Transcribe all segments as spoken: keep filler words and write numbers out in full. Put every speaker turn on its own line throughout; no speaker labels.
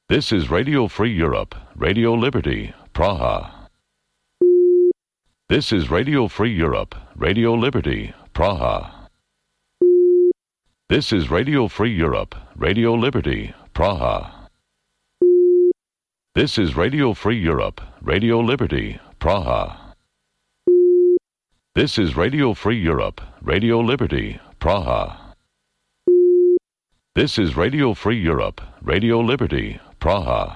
This is Radio Free Europe, Radio Liberty, Praha. This is Radio Free Europe, Radio Liberty, Praha. This is Radio Free Europe, Radio Liberty, Praha. This is Radio Free Europe, Radio Liberty, Praha. This is Radio Free Europe, Radio Liberty, Praha. This is Radio Free Europe, Radio Liberty, Praha.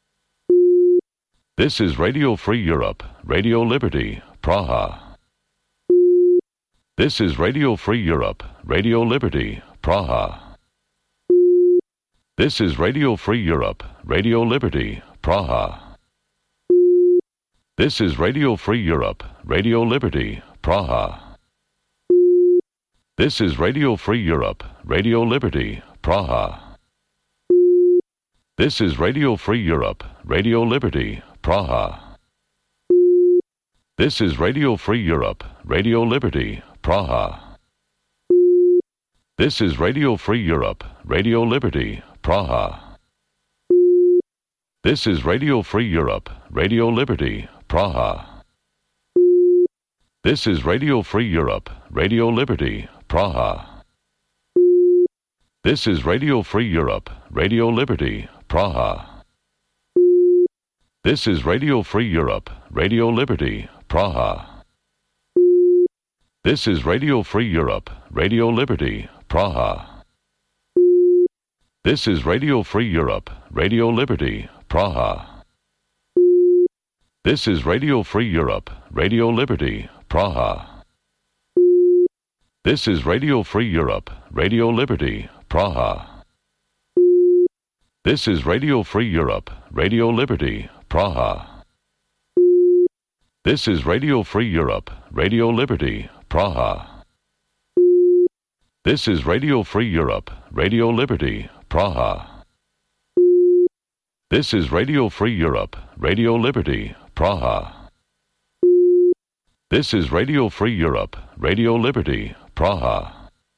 This is Radio Free Europe, Radio Liberty, Praha. This is Radio Free Europe, Radio Liberty, Praha. This is Radio Free Europe, Radio Liberty, Praha. This is Radio Free Europe, Radio Liberty, Praha. This is Radio Free Europe, Radio Liberty, Praha. This is Radio Free Europe, Radio Liberty, Praha. This is Radio Free Europe, Radio Liberty, Praha. This is Radio Free Europe, Radio Liberty, Praha. This is Radio Free Europe, Radio Liberty, Praha. This is Radio Free Europe, Radio Liberty, Praha. This is Radio Free Europe, Radio Liberty, Praha. This is Radio Free Europe, Radio Liberty, Praha. This is Radio Free Europe, Radio Liberty, Praha. This is Radio Free Europe, Radio Liberty, Praha. This is Radio Free Europe, Radio Liberty, Praha. This is Radio Free Europe, Radio Liberty, Praha. This is Radio Free Europe, Radio Liberty, Praha. This is Radio Free Europe, Radio Liberty, Praha. This is Radio Free Europe, Radio Liberty, Praha. This is Radio Free Europe, Radio Liberty, Praha. This is Radio Free Europe, Radio Liberty, Praha.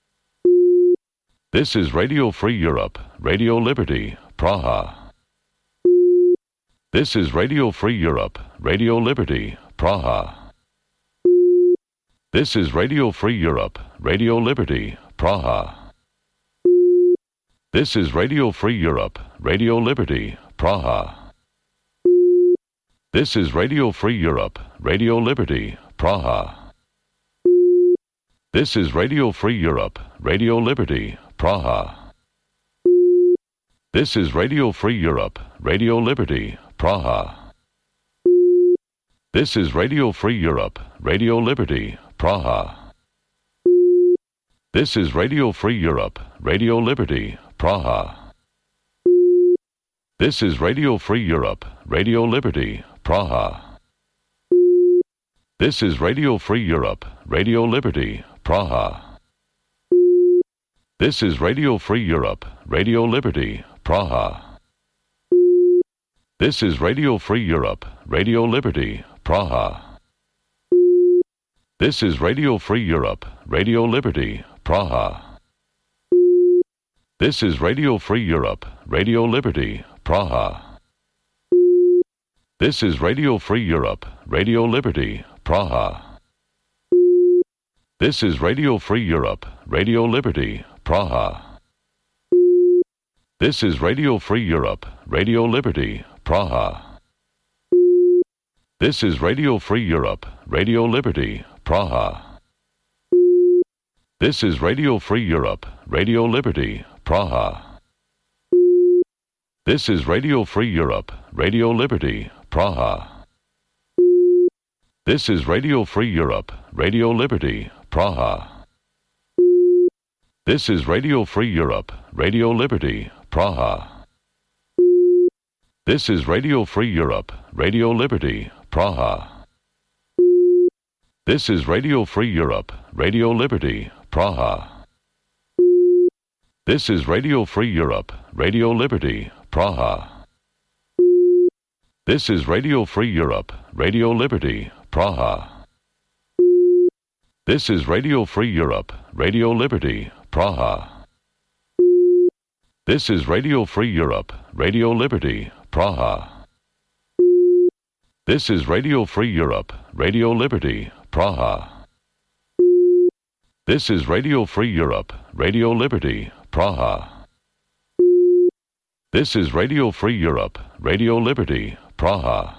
This is Radio Free Europe, Radio Liberty, Praha. This is Radio Free Europe, Radio Liberty, Praha. This is Radio Free Europe, Radio Liberty, Praha. This is Radio Free Europe, Radio Liberty, Praha. This is Radio Free Europe, Radio Liberty, Praha. This is Radio Free Europe, Radio Liberty, Praha. This is Radio Free Europe, Radio Liberty, Praha. This is Radio Free Europe, Radio Liberty, Praha. This is Radio Free Europe, Radio Liberty, Praha. This is Radio Free Europe, Radio Liberty, Praha. This is Radio Free Europe, Radio Liberty, Praha. This is Radio Free Europe, Radio Liberty, Praha. This is Radio Free Europe, Radio Liberty, Praha. This is Radio Free Europe, Radio Liberty, Praha. This is Radio Free Europe, Radio Liberty, Praha. This is Radio Free Europe, Radio Liberty, Praha. This is Radio Free Europe, Radio Liberty, Praha. This is Radio Free Europe, Radio Liberty, Praha. This is Radio Free Europe, Radio Liberty, Praha. This is Radio Free Europe, Radio Liberty, Praha. This is Radio Free Europe, Radio Liberty, Praha. This is Radio Free Europe, Radio Liberty, Praha. This is Radio Free Europe, Radio Liberty, Praha. This is Radio Free Europe, Radio Liberty, Praha. This is Radio Free Europe, Radio Liberty, Praha. This is Radio Free Europe, Radio Liberty, Praha. This is Radio Free Europe, Radio Liberty, Praha. This is Radio Free Europe, Radio Liberty, Praha. This is Radio Free Europe, Radio Liberty, Praha. This is Radio Free Europe, Radio Liberty, Praha. This is Radio Free Europe, Radio Liberty, Praha. This is Radio Free Europe, Radio Liberty, Praha.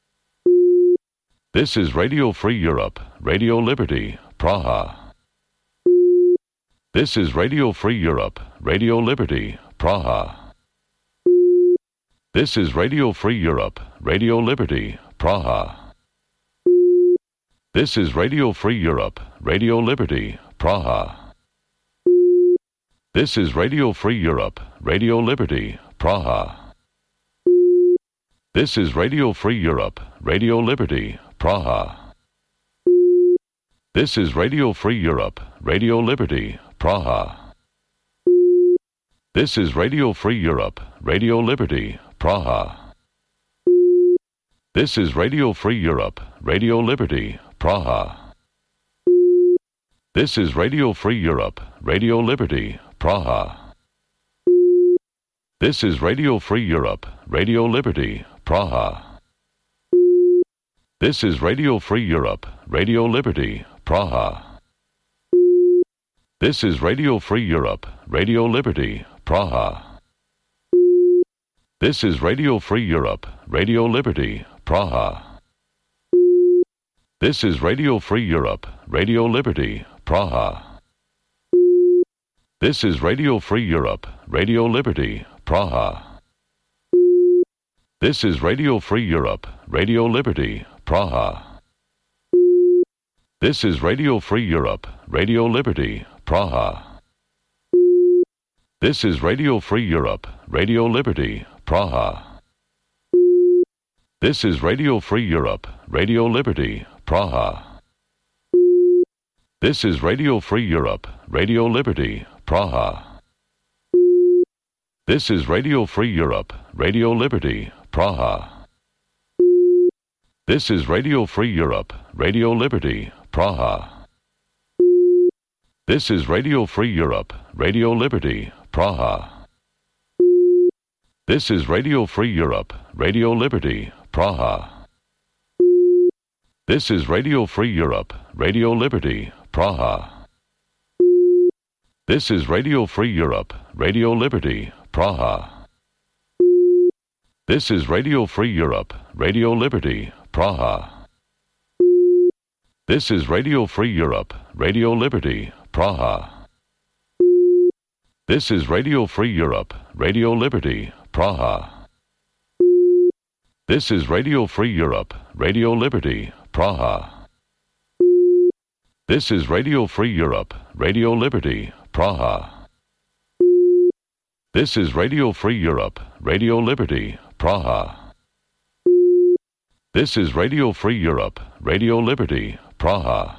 This is Radio Free Europe, Radio Liberty, Praha. This is Radio Free Europe, Radio Liberty, Praha. This is Radio Free Europe, Radio Liberty, Praha. This is Radio Free Europe, Radio Liberty, Praha. This is Radio Free Europe, Radio Liberty, Praha. This is Radio Free Europe, Radio Liberty, Praha. This is Radio Free Europe, Radio Liberty, Praha. This is Radio Free Europe, Radio Liberty, Praha. This is Radio Free Europe, Radio Liberty, Praha. This is Radio Free Europe, Radio Liberty, Praha. This is Radio Free Europe, Radio Liberty, Praha. This is Radio Free Europe, Radio Liberty, Praha. This is Radio Free Europe, Radio Liberty, Praha. This is Radio Free Europe, Radio Liberty, Praha. This is Radio Free Europe, Radio Liberty, Praha. This is Radio Free Europe, Radio Liberty, Praha. This is Radio Free Europe, Radio Liberty, Praha. This is Radio Free Europe, Radio Liberty, Praha. This is Radio Free Europe, Radio Liberty, Praha. This is Radio Free Europe, Radio Liberty, Praha. This is Radio Free Europe, Radio Liberty, Praha. This is Radio Free Europe, Radio Liberty, Praha. This is Radio Free Europe, Radio Liberty, Praha. This is Radio Free Europe, Radio Liberty, Praha. This is Radio Free Europe, Radio Liberty, Praha. This is Radio Free Europe, Radio Liberty, Praha. This is Radio Free Europe, Radio Liberty, Praha. This is Radio Free Europe, Radio Liberty, Praha. This is Radio Free Europe, Radio Liberty, Praha. This is Radio Free Europe, Radio Liberty, Praha. This is Radio Free Europe, Radio Liberty, Praha. This is Radio Free Europe, Radio Liberty, Praha. This is Radio Free Europe, Radio Liberty, Praha. This is Radio Free Europe, Radio Liberty, Praha.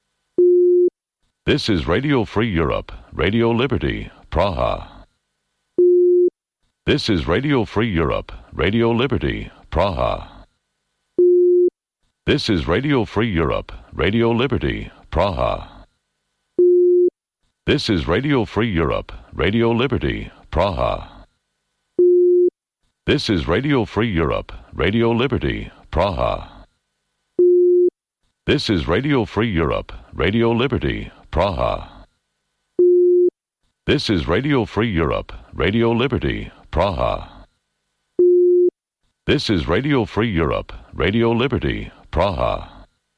This is Radio Free Europe, Radio Liberty, Praha. This is Radio Free Europe, Radio Liberty, Praha. This is Radio Free Europe, Radio Liberty, Praha. This is Radio Free Europe, Radio Liberty, Praha. This is Radio Free Europe, Radio Liberty, Praha. This is Radio Free Europe, Radio Liberty, Praha. This is Radio Free Europe, Radio Liberty, Praha. This is Radio Free Europe, Radio Liberty, Praha.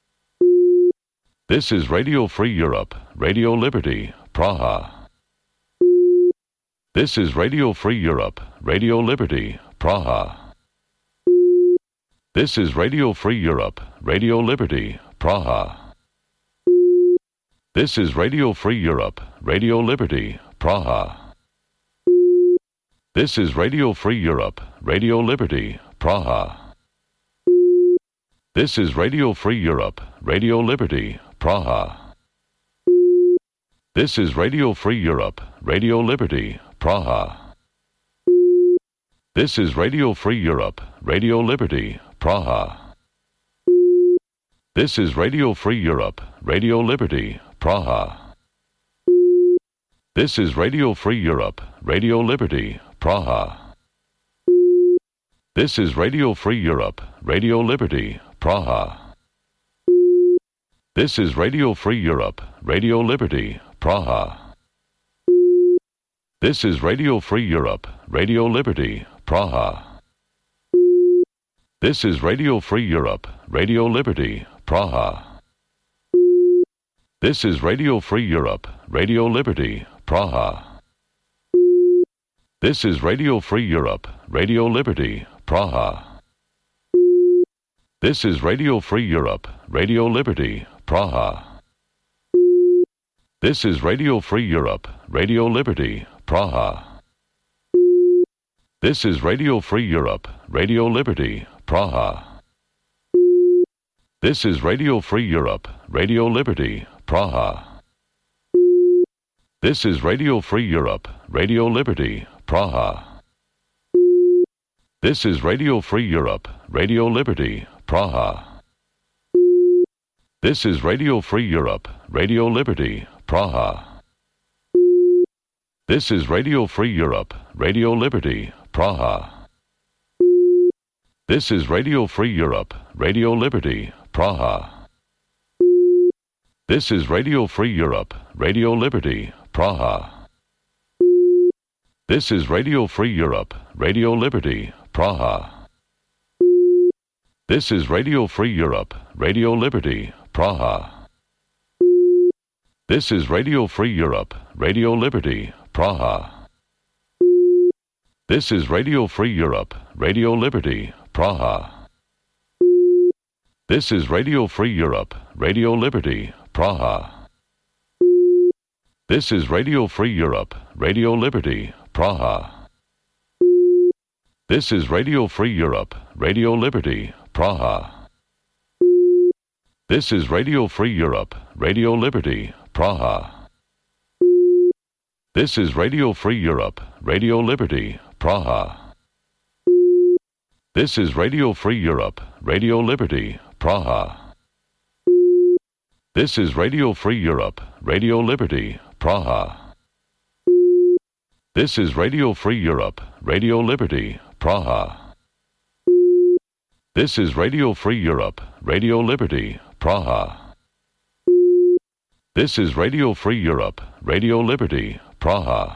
This is Radio Free Europe, Radio Liberty, Praha. This is Radio Free Europe, Radio Liberty, Praha. This is Radio Free Europe, Radio Liberty, Praha. This is Radio Free Europe, Radio Liberty, Praha. This is Radio Free Europe, Radio Liberty, Praha. This is Radio Free Europe, Radio Liberty, Praha. This is Radio Free Europe, Radio Liberty, Praha. This is Radio Free Europe, Radio Liberty, Praha. This is Radio Free Europe, Radio Liberty, Praha. This is Radio Free Europe, Radio Liberty, Praha. This is Radio Free Europe, Radio Liberty, Praha. This is Radio Free Europe, Radio Liberty, Praha. This is Radio Free Europe, Radio Liberty, Praha. This is Radio Free Europe, Radio Liberty, Praha. This is Radio Free Europe, Radio Liberty, Praha. This is Radio Free Europe, Radio Liberty, Praha. This is Radio Free Europe, Radio Liberty, Praha. This is Radio Free Europe, Radio Liberty, Praha. This is Radio Free Europe, Radio Liberty, Praha. This is Radio Free Europe, Radio Liberty, Praha. This is Radio Free Europe, Radio Liberty, Praha. This is Radio Free Europe, Radio Liberty, Praha. This is Radio Free Europe, Radio Liberty, Praha. This is Radio Free Europe, Radio Liberty, Praha. This is Radio Free Europe, Radio Liberty, Praha. This is Radio Free Europe, Radio Liberty, Praha. This is Radio Free Europe, Radio Liberty, Praha. This is Radio Free Europe, Radio Liberty, Praha. This is Radio Free Europe, Radio Liberty, Praha. This is Radio Free Europe, Radio Liberty, Praha. This is Radio Free Europe, Radio Liberty, Praha. This is Radio Free Europe, Radio Liberty, Praha. This is Radio Free Europe, Radio Liberty, Praha. This is Radio Free Europe, Radio Liberty, Praha. This is Radio Free Europe, Radio Liberty, Praha. This is Radio Free Europe, Radio Liberty, Praha. This is Radio Free Europe, Radio Liberty, Praha. This is Radio Free Europe, Radio Liberty, Praha. This is Radio Free Europe, Radio Liberty, Praha. This is Radio Free Europe, Radio Liberty, Praha.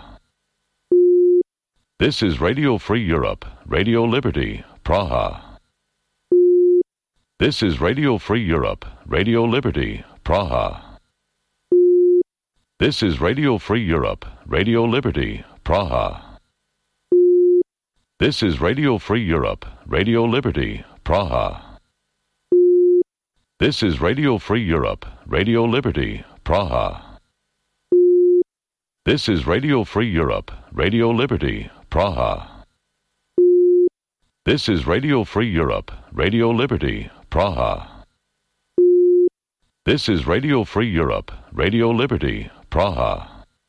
This is Radio Free Europe, Radio Liberty, Praha. This is Radio Free Europe, Radio Liberty, Praha. This is Radio Free Europe, Radio Liberty, Praha. This is Radio Free Europe, Radio Liberty, Praha. This is Radio Free Europe, Radio Liberty, Praha. This is Radio Free Europe, Radio Liberty, Praha. This is Radio Free Europe, Radio Liberty, Praha. This is Radio Free Europe, Radio Liberty, Praha.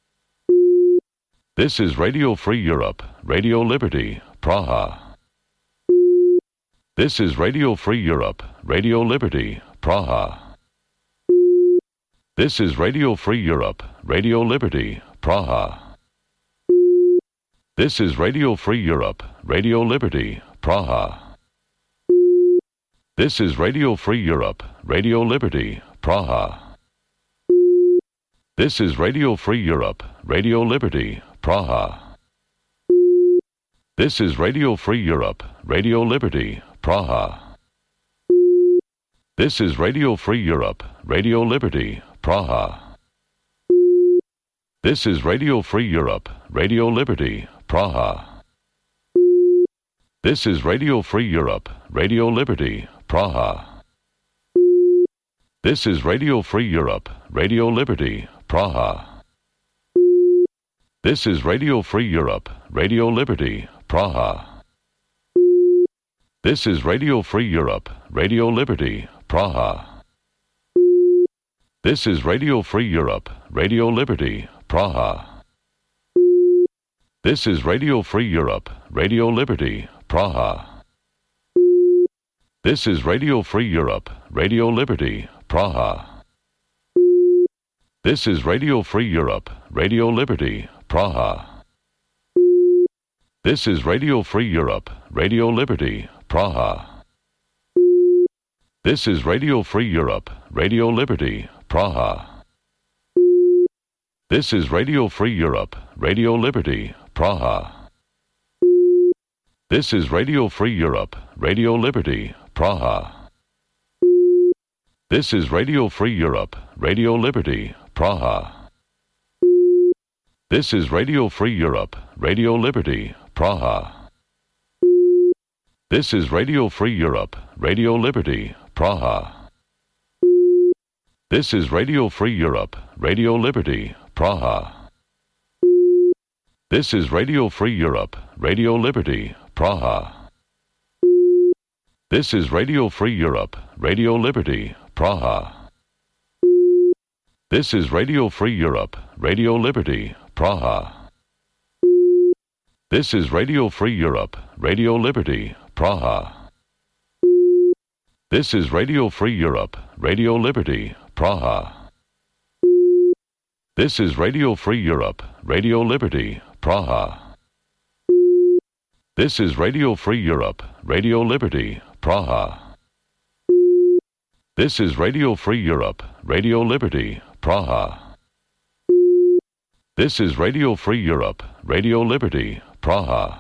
This is Radio Free Europe, Radio Liberty, Praha. This is Radio Free Europe, Radio Liberty, Praha. This is Radio Free Europe, Radio Liberty, Praha. This is Radio Free Europe, Radio Liberty, Praha. This is Radio Free Europe, Radio Liberty, Praha. This is Radio Free Europe, Radio Liberty, Praha. This is Radio Free Europe, Radio Liberty, Praha. This is Radio Free Europe, Radio Liberty, Praha. This is Radio Free Europe, Radio Liberty, Praha. This is Radio Free Europe, Radio Liberty, Praha. This is Radio Free Europe, Radio Liberty, Praha. This is Radio Free Europe, Radio Liberty, Praha. This is Radio Free Europe, Radio Liberty, Praha. This is Radio Free Europe, Radio Liberty, Praha. This is Radio Free Europe, Radio Liberty, Praha. This is Radio Free Europe, Radio Liberty, Praha. This is Radio Free Europe, Radio Liberty, Praha. This is Radio Free Europe, Radio Liberty, Praha. This is Radio Free Europe, Radio Liberty, Praha. This is Radio Free Europe, Radio Liberty, Praha. This is Radio Free Europe, Radio Liberty, Praha. This is Radio Free Europe, Radio Liberty, Praha. This is Radio Free Europe, Radio Liberty, Praha. This is Radio Free Europe, Radio Liberty, Praha. This is Radio Free Europe, Radio Liberty, Praha. This is Radio Free Europe, Radio Liberty, Praha. This is Radio Free Europe, Radio Liberty, Praha. This is Radio Free Europe, Radio Liberty, Praha. This is Radio Free Europe, Radio Liberty, Praha. This is Radio Free Europe, Radio Liberty, Praha. This is Radio Free Europe, Radio Liberty, Praha. This is Radio Free Europe, Radio Liberty, Praha. This is Radio Free Europe, Radio Liberty, Praha. This is Radio Free Europe, Radio Liberty, Praha.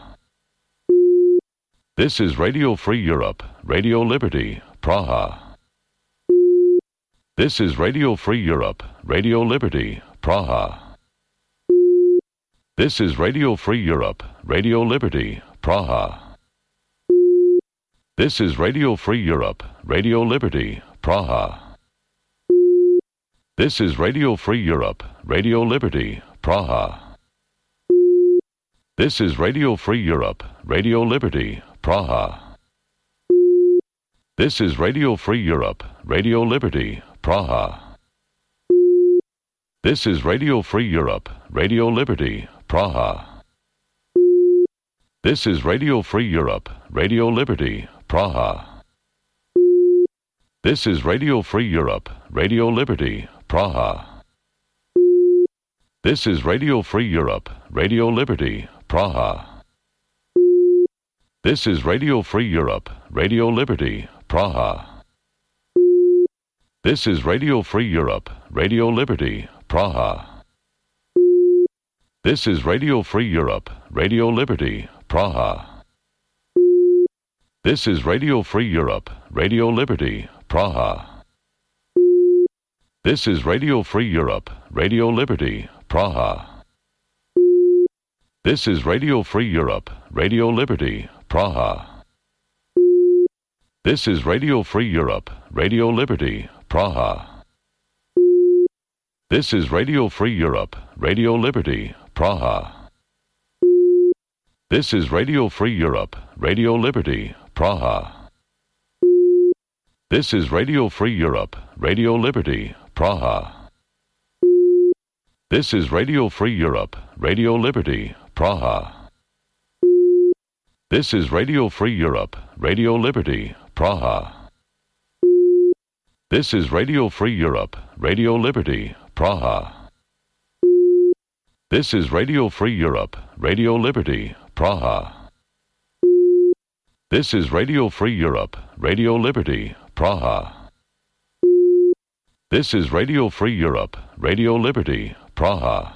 This is Radio Free Europe, Radio Liberty, Praha. This is Radio Free Europe, Radio Liberty, Praha. This is Radio Free Europe, Radio Liberty, Praha. This is Radio Free Europe, Radio Liberty, Praha. This is Radio Free Europe, Radio Liberty, Praha. This is Radio Free Europe, Radio Liberty, Praha. This is Radio Free Europe, Radio Liberty, Praha. This is Radio Free Europe, Radio Liberty, Praha. This is Radio Free Europe, Radio Liberty, Praha. This is Radio Free Europe, Radio Liberty, Praha. This is Radio Free Europe, Radio Liberty, Praha. This is Radio Free Europe, Radio Liberty, Praha. This is Radio Free Europe, Radio Liberty, Praha. This is Radio Free Europe, Radio Liberty, Praha. This is Radio Free Europe, Radio Liberty, Praha. This is Radio Free Europe, Radio Liberty, Praha. This is Radio Free Europe, Radio Liberty, Praha. This is Radio Free Europe, Radio Liberty, Praha. This is Radio Free Europe, Radio Liberty, Praha. This is Radio Free Europe, Radio Liberty, Praha. This is Radio Free Europe, Radio Liberty, Praha. This is Radio Free Europe, Radio Liberty, Praha. This is Radio Free Europe, Radio Liberty, Praha. This is Radio Free Europe, Radio Liberty, Praha. This is Radio Free Europe, Radio Liberty, Praha. This is Radio Free Europe, Radio Liberty, Praha. This is Radio Free Europe, Radio Liberty, Praha.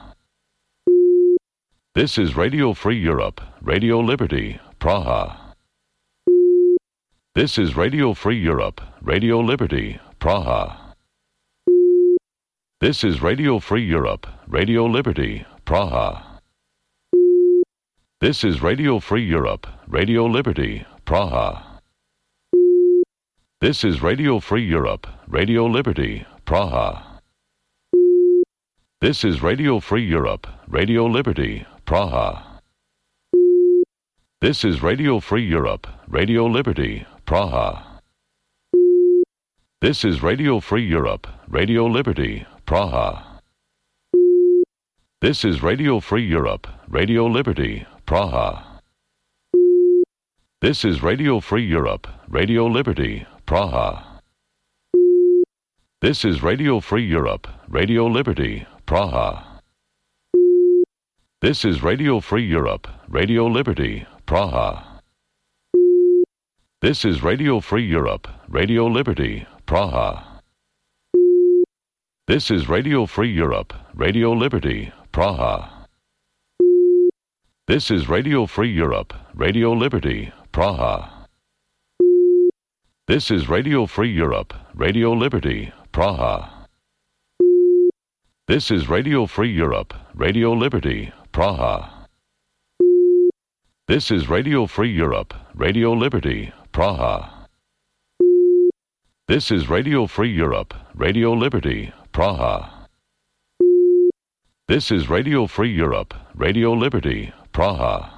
This is Radio Free Europe, Radio Liberty, Praha. This is Radio Free Europe, Radio Liberty, Praha. This is Radio Free Europe, Radio Liberty, Praha. This is Radio Free Europe, Radio Liberty, Praha. This is Radio Free Europe, Radio Liberty, Praha. This is Radio Free Europe, Radio Liberty, Praha. This is Radio Free Europe, Radio Liberty, Praha. This is Radio Free Europe, Radio Liberty, Praha. This is Radio Free Europe, Radio Liberty, Praha. This is Radio Free Europe, Radio Liberty, Praha. This is Radio Free Europe, Radio Liberty, Praha. This is Radio Free Europe, Radio Liberty, Praha. This is Radio Free Europe, Radio Liberty, Praha. This is Radio Free Europe, Radio Liberty, Praha. This is Radio Free Europe, Radio Liberty, Praha. This is Radio Free Europe, Radio Liberty, Praha. This is Radio Free Europe, Radio Liberty, Praha. This is Radio Free Europe, Radio Liberty, Praha. This is Radio Free Europe, Radio Liberty, Praha. This is Radio Free Europe, Radio Liberty, Praha.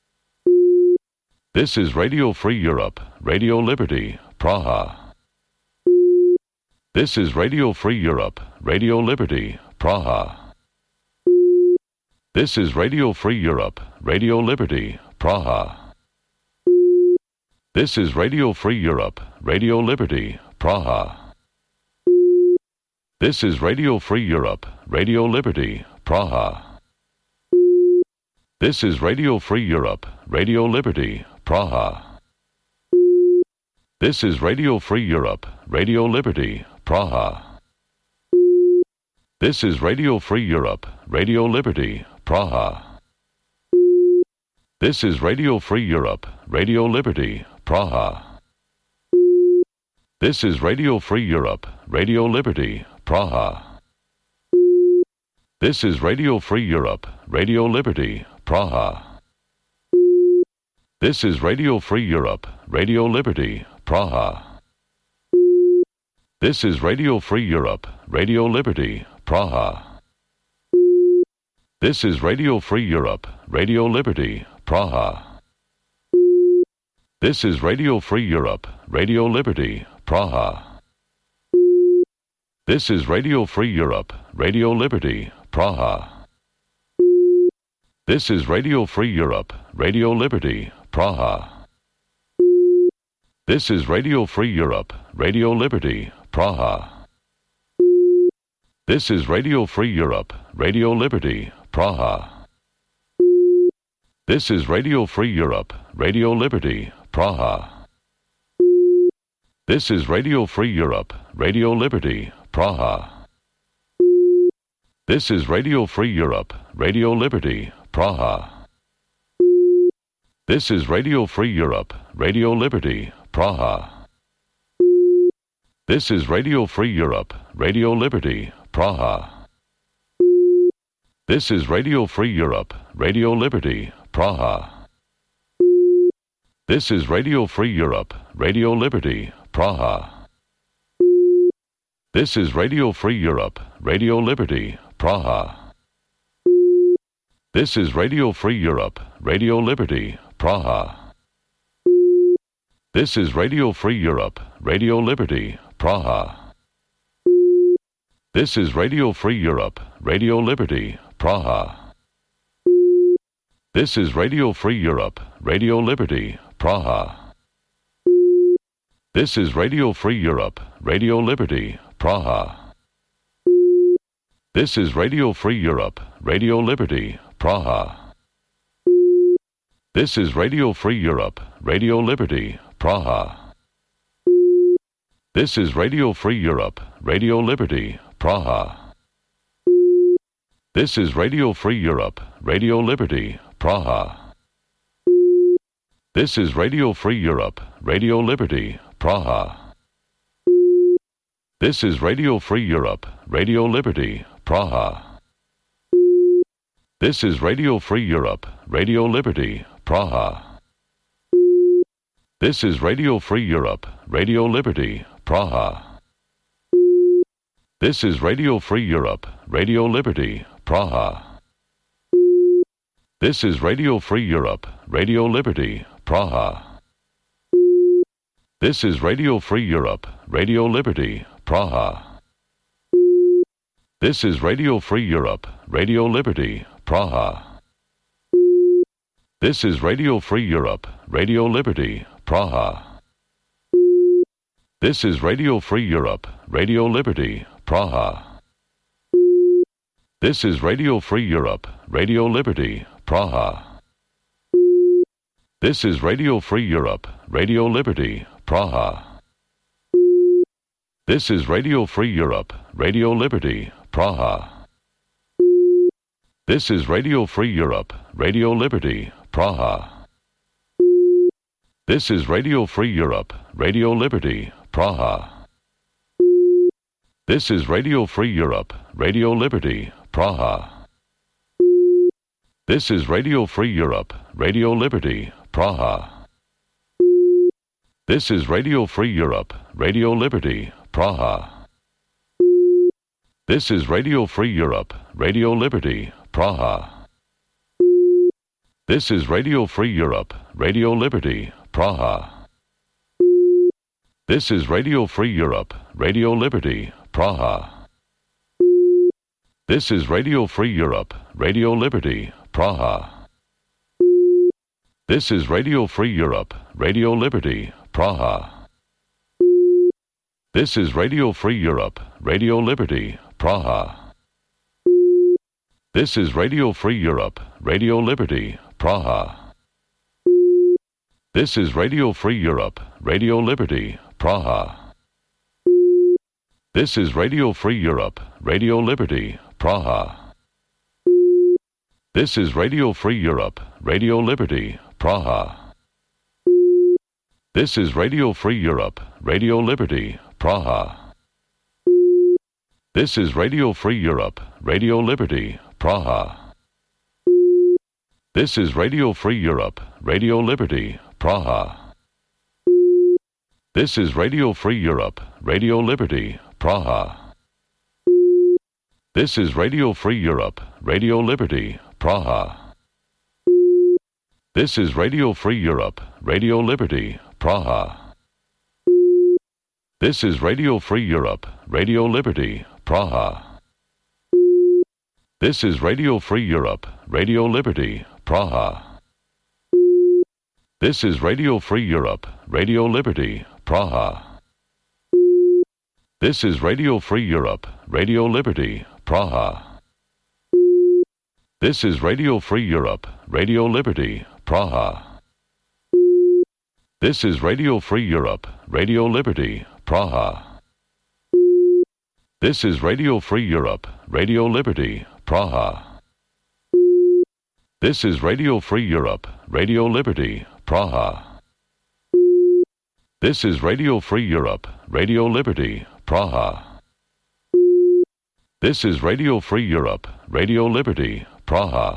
This is Radio Free Europe, Radio Liberty, Praha. This is Radio Free Europe, Radio Liberty, Praha. This is Radio Free Europe, Radio Liberty, Praha. This is Radio Free Europe, Radio Liberty, Praha. This is Radio Free Europe, Radio Liberty, Praha. This is Radio Free Europe, Radio Liberty, Praha. This is Radio Free Europe, Radio Liberty, Praha. This is Radio Free Europe, Radio Liberty, Praha. This is Radio Free Europe, Radio Liberty, Praha. This is Radio Free Europe, Radio Liberty, Praha. This is Radio Free Europe, Radio Liberty, Praha. This is Radio Free Europe, Radio Liberty, Praha. This is Radio Free Europe, Radio Liberty, Praha. This is Radio Free Europe, Radio Liberty, Praha. This is Radio Free Europe, Radio Liberty, Praha. This is Radio Free Europe, Radio Liberty, Praha. This is Radio Free Europe, Radio Liberty, Praha. This is Radio Free Europe, Radio Liberty, Praha. This is Radio Free Europe, Radio Liberty, Praha. This is Radio Free Europe, Radio Liberty, Praha. This is Radio Free Europe, Radio Liberty, Praha. This is Radio Free Europe, Radio Liberty, Praha. This is Radio Free Europe, Radio Liberty, Praha. This is Radio Free Europe, Radio Liberty, Praha. This is Radio Free Europe, Radio Liberty, Praha. This is Radio Free Europe, Radio Liberty, Praha. This is Radio Free Europe, Radio Liberty, Praha. This is Radio Free Europe, Radio Liberty, Praha. This is Radio Free Europe, Radio Liberty, Praha. This is Radio Free Europe, Radio Liberty, Praha. This is Radio Free Europe, Radio Liberty, Praha. This is Radio Free Europe, Radio Liberty, Praha. This is Radio Free Europe, Radio Liberty, Praha. This is Radio Free Europe, Radio Liberty, Praha. This is Radio Free Europe, Radio Liberty, Praha. This is Radio Free Europe, Radio Liberty, Praha. This is Radio Free Europe, Radio Liberty, Praha. This is Radio Free Europe, Radio Liberty, Praha. This is Radio Free Europe, Radio Liberty, Praha. This is Radio Free Europe, Radio Liberty, Praha. This is Radio Free Europe, Radio Liberty, Praha. This is Radio Free Europe, Radio Liberty, Praha. This is Radio Free Europe, Radio Liberty, Praha. This is Radio Free Europe, Radio Liberty, Praha. This is Radio Free Europe, Radio Liberty, Praha. This is Radio Free Europe, Radio Liberty, Praha. This is Radio Free Europe, Radio Liberty, Praha. This is Radio Free Europe, Radio Liberty, Praha. This is Radio Free Europe, Radio Liberty, Praha. This is Radio Free Europe, Radio Liberty, Praha. This is Radio Free Europe, Radio Liberty, Praha. This is Radio Free Europe, Radio Liberty, Praha. This is Radio Free Europe, Radio Liberty, Praha. This is Radio Free Europe, Radio Liberty, Praha. This is Radio Free Europe, Radio Liberty, Praha. This is Radio Free Europe, Radio Liberty, Praha. This is Radio Free Europe, Radio Liberty, Praha. This is Radio Free Europe, Radio Liberty, Praha. This is Radio Free Europe, Radio Liberty, Praha. This is Radio Free Europe, Radio Liberty, Praha. This is Radio Free Europe, Radio Liberty, Praha. This is Radio Free Europe, Radio Liberty, Praha. This is Radio Free Europe, Radio Liberty, Praha. This is Radio Free Europe, Radio Liberty, Praha. This is Radio Free Europe, Radio Liberty, Praha. This is Radio Free Europe, Radio Liberty, Praha. This is Radio Free Europe, Radio Liberty, Praha. This is Radio Free Europe, Radio Liberty, Praha. This is Radio Free Europe, Radio Liberty, Praha. This is Radio Free Europe, Radio Liberty, Praha. This is Radio Free Europe, Radio Liberty, Praha. This is Radio Free Europe, Radio Liberty, Praha. This is Radio Free Europe, Radio Liberty, Praha. This is Radio Free Europe, Radio Liberty, Praha. This is Radio Free Europe, Radio Liberty, Praha. This is Radio Free Europe, Radio Liberty, Praha. This is Radio Free Europe, Radio Liberty, Praha. This is Radio Free Europe, Radio Liberty, Praha. This is Radio Free Europe, Radio Liberty, Praha. This is Radio Free Europe, Radio Liberty, Praha.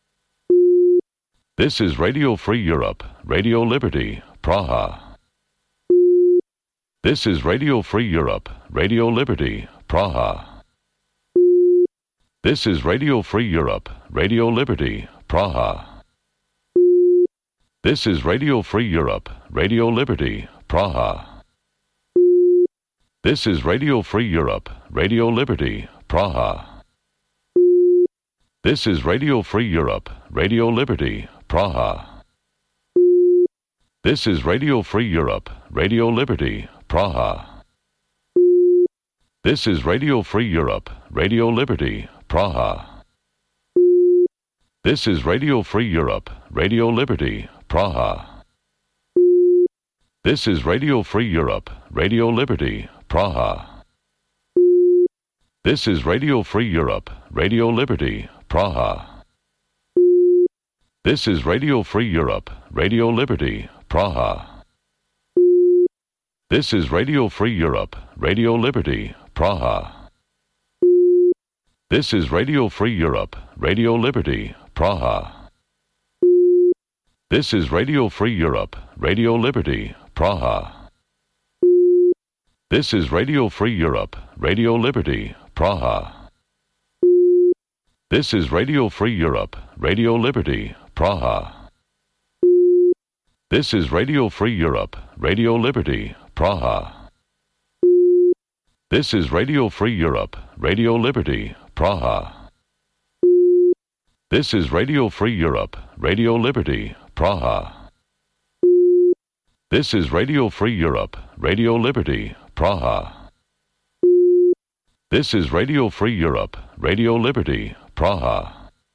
This is Radio Free Europe, Radio Liberty, Praha. This is Radio Free Europe, Radio Liberty, Praha. This is Radio Free Europe, Radio Liberty, Praha. This is Radio Free Europe, Radio Liberty, Praha. This is Radio Free Europe, Radio Liberty, Praha. This is Radio Free Europe, Radio Liberty, Praha. This is Radio Free Europe, Radio Liberty, Praha. This is Radio Free Europe, Radio Liberty, Praha. This is Radio Free Europe, Radio Liberty, Praha. This is Radio Free Europe, Radio Liberty, Praha. This is Radio Free Europe, Radio Liberty, Praha. This is Radio Free Europe, Radio Liberty, Praha. This is Radio Free Europe, Radio Liberty, Praha. This is Radio Free Europe, Radio Liberty, Praha. This is Radio Free Europe, Radio Liberty, Praha. This is Radio Free Europe, Radio Liberty, Praha. This is Radio Free Europe, Radio Liberty, Praha. This is Radio Free Europe, Radio Liberty, Praha. This is Radio Free Europe, Radio Liberty, Praha. This is Radio Free Europe, Radio Liberty, Praha. This is Radio Free Europe, Radio Liberty, Praha. This is Radio Free Europe, Radio Liberty, Praha.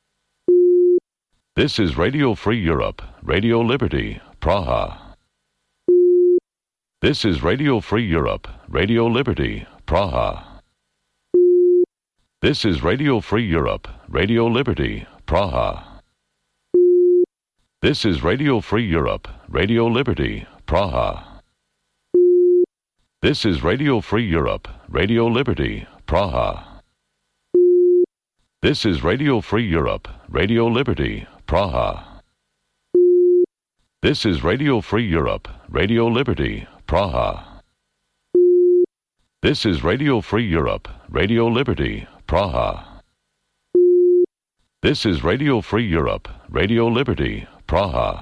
This is Radio Free Europe, Radio Liberty, Praha. This is Radio Free Europe, Radio Liberty, Praha. This is Radio Free Europe, Radio Liberty, Praha. This is Radio Free Europe, Radio Liberty, Praha. This is Radio Free Europe, Radio Liberty, Praha. This is Radio Free Europe, Radio Liberty, Praha. This is Radio Free Europe, Radio Liberty, Praha. This is Radio Free Europe, Radio Liberty, Praha. This is Radio Free Europe, Radio Liberty, Praha.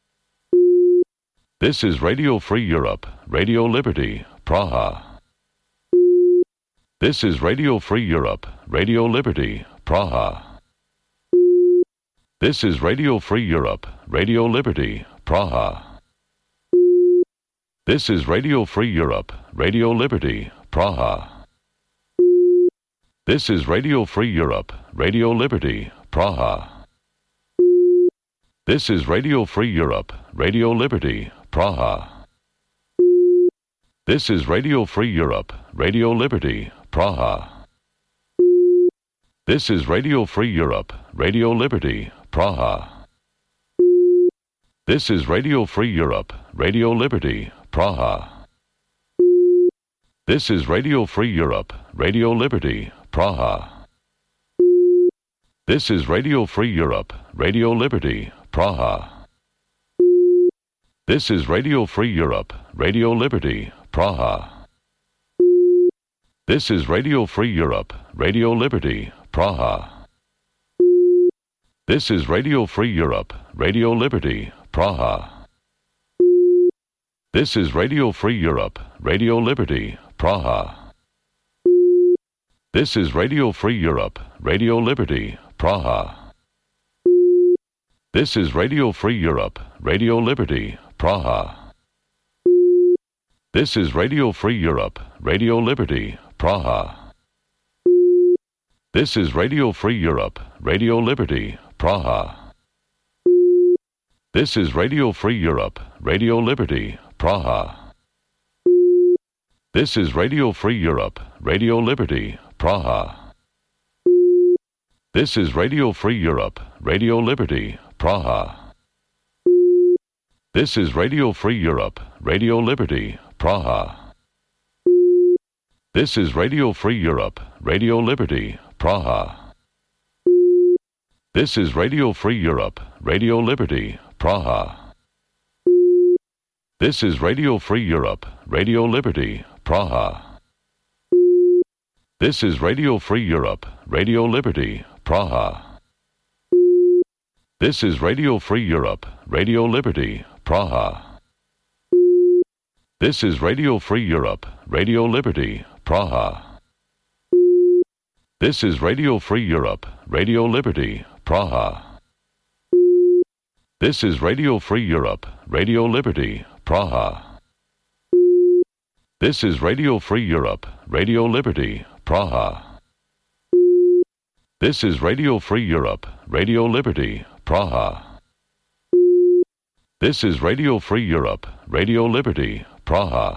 This is Radio Free Europe, Radio Liberty, Praha. This is Radio Free Europe, Radio Liberty, Praha. This is Radio Free Europe, Radio Liberty, Praha. This is Radio Free Europe, Radio Liberty, Praha. This is Radio Free Europe, Radio Liberty, Praha. This is Radio Free Europe, Radio Liberty, Praha. This is Radio Free Europe, Radio Liberty, Praha. This is Radio Free Europe, Radio Liberty, Praha. This is Radio Free Europe, Radio Liberty, Praha. This is Radio Free Europe, Radio Liberty, Praha. This is Radio Free Europe, Radio Liberty, Praha. This is Radio Free Europe, Radio Liberty, Praha. This is Radio Free Europe, Radio Liberty, Praha. This is Radio Free Europe, Radio Liberty, Praha. This is Radio Free Europe, Radio Liberty, Praha. This is Radio Free Europe, Radio Liberty, Praha. This is Radio Free Europe, Radio Liberty, Praha. This is Radio Free Europe, Radio Liberty, Praha. This is Radio Free Europe, Radio Liberty, Praha. This is Radio Free Europe, Radio Liberty, Praha. This is Radio Free Europe, Radio Liberty, Praha. This is Radio Free Europe, Radio Liberty, Praha. This is Radio Free Europe, Radio Liberty, Praha. This is Radio Free Europe, Radio Liberty, Praha. This is Radio Free Europe, Radio Liberty, Praha. This is Radio Free Europe, Radio Liberty, Praha. This is Radio Free Europe, Radio Liberty, Praha. This is Radio Free Europe, Radio Liberty, Praha. This is Radio Free Europe, Radio Liberty, Praha. This is Radio Free Europe, Radio Liberty, Praha. This is Radio Free Europe, Radio Liberty, Praha. This is Radio Free Europe, Radio Liberty, Praha. This is Radio Free Europe, Radio Liberty, Praha. This is Radio Free Europe, Radio Liberty, Praha.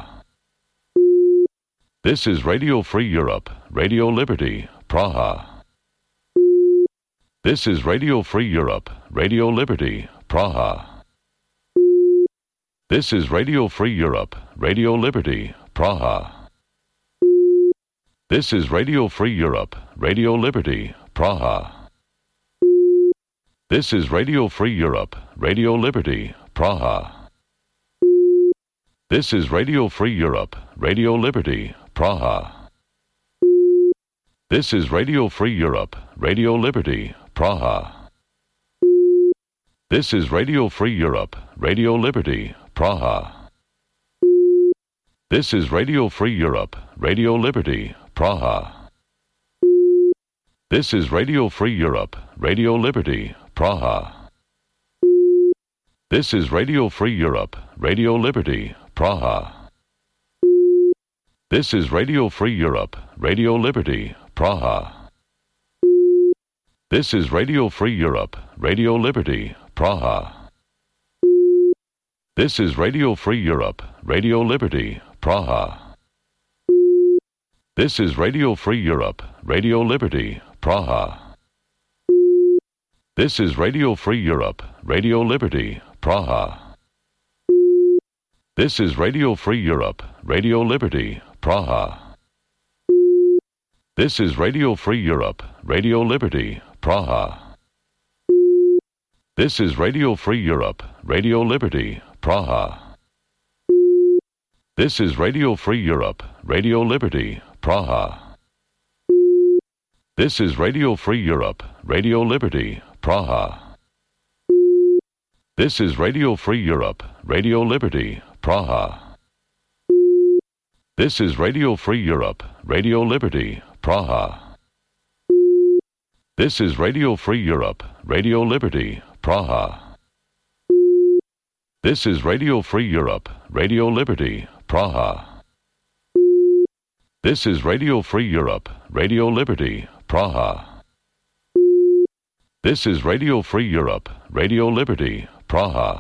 This is Radio Free Europe, Radio Liberty, Praha. This is Radio Free Europe, Radio Liberty, Praha. This is Radio Free Europe, Radio Liberty, Praha. This is Radio Free Europe, Radio Liberty, Praha. This is Radio Free Europe, Radio Liberty, Praha. This is Radio Free Europe, Radio Liberty, Praha. This is Radio Free Europe, Radio Liberty, Praha. This is Radio Free Europe, Radio Liberty, Praha. This is Radio Free Europe, Radio Liberty, Praha. This is Radio Free Europe, Radio Liberty, Praha. This is Radio Free Europe, Radio Liberty, Praha. This is Radio Free Europe, Radio Liberty, Praha. This is Radio Free Europe, Radio Liberty, Praha. This is Radio Free Europe, Radio Liberty, Praha. This is Radio Free Europe, Radio Liberty, Praha. This is Radio Free Europe, Radio Liberty, Praha. This is Radio Free Europe, Radio Liberty, Praha. This is Radio Free Europe, Radio Liberty, Praha. This is Radio Free Europe, Radio Liberty, Praha. This is Radio Free Europe, Radio Liberty, Praha. This is Radio Free Europe, Radio Liberty, Praha. This is Radio Free Europe, Radio Liberty, Praha. This is Radio Free Europe, Radio Liberty, Praha. This is Radio Free Europe, Radio Liberty, Praha. This is Radio Free Europe, Radio Liberty, Praha. This is Radio Free Europe, Radio Liberty, Praha. This is Radio Free Europe, Radio Liberty, Praha.